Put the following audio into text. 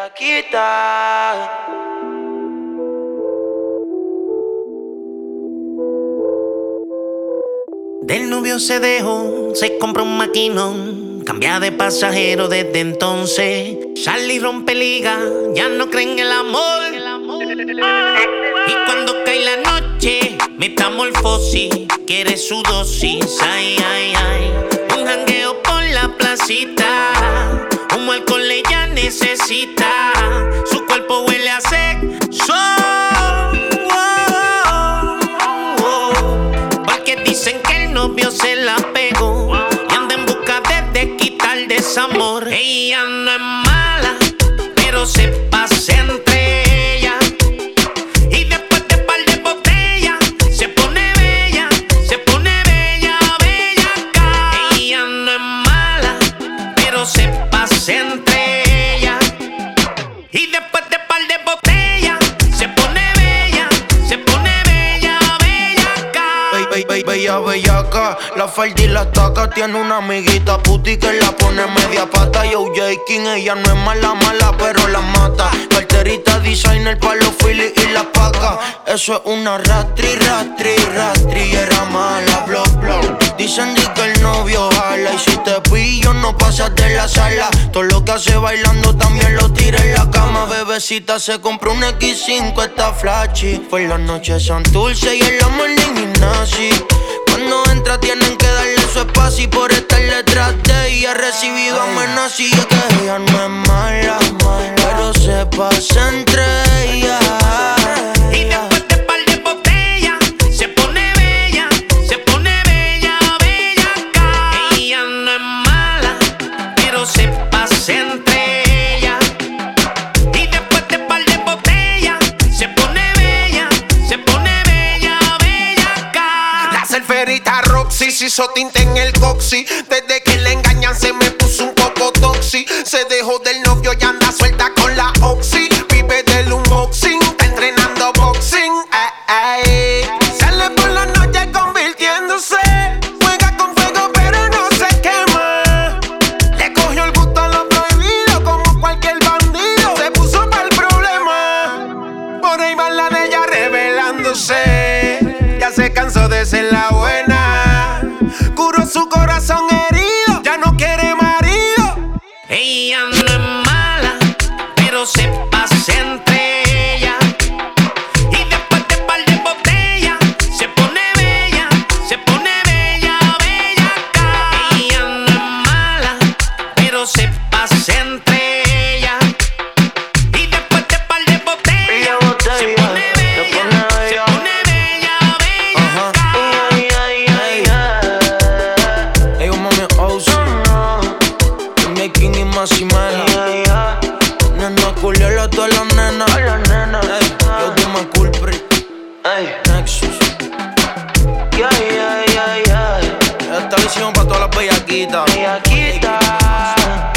Bellaquita. Del novio se dejó, se compró un maquinón, cambia de pasajero desde entonces. Charlie rompe liga, ya no cree en el amor. Y cuando cae la noche, metamorfosis, quiere su dosis. Ay, ay, ay. Un jangueo por la placita, un alcohol ella necesita. Su cuerpo huele a sexo. Porque dicen que el novio se la pegó y anda en busca de quitar desamor. Ella no es mala, pero se pasa entre ella. Y después de par de botellas se pone bella, bellaca. Ella no es mala, pero se pasa entre ella. Y después de par de botellas se pone bella, bellaca. Bella, bellaca, la falda y la taca. Tiene una amiguita puti que la pone media pata. Yo, J. King, ella no es mala, pero la mata. Carterita designer pa' los Phillies y la paca. Eso es una rastri. Y era mala, blow. Dicen que el novio jala. Y si te pillo no pasas de la sala. Todo lo que hace bailando también lo tira en la cama. Bebecita se compró un X5, está flashy. Por las noches Santurce y en la morning Ignacy. Cuando entra tienen que darle su espacio. Y por estar detrás de ella ha recibido amenazas. Y es que ella no es mala, pero se pasa entre ellas. Y después de par de botellas se pone bella, bellaca. Ella no es mala, pero se pasa entre ellas. Y después de par de botellas se pone bella, bellaca. La surferita Roxy se hizo tinte en el coxy. Desde que le engañan se me puso un poco toxi. Se dejó del novio y anda suelta con la oxy. Vive del unboxing, está entrenando boxing. Sale por la noche convirtiéndose. Juega con fuego pero no se quema. Le cogió el gusto a lo prohibido como cualquier bandido. Se puso para el problema. Por ahí va la de ella revelándose. Ya se cansó de ser la buena. Curó su corazón herido, ya no quiere marido. Ella no es mala, pero se pasa entre ella. Y después de par de botellas se pone bella, bellaca. Ella no es mala, pero se pasa entre ella. Y después de par de botellas se pone bella, bellaca. Hey, mami, King y Massimena. Nena, culiarle a todas las nenas. Hey, yo dime culprit. Nexus. Esta visión pa' todas las bellaquitas.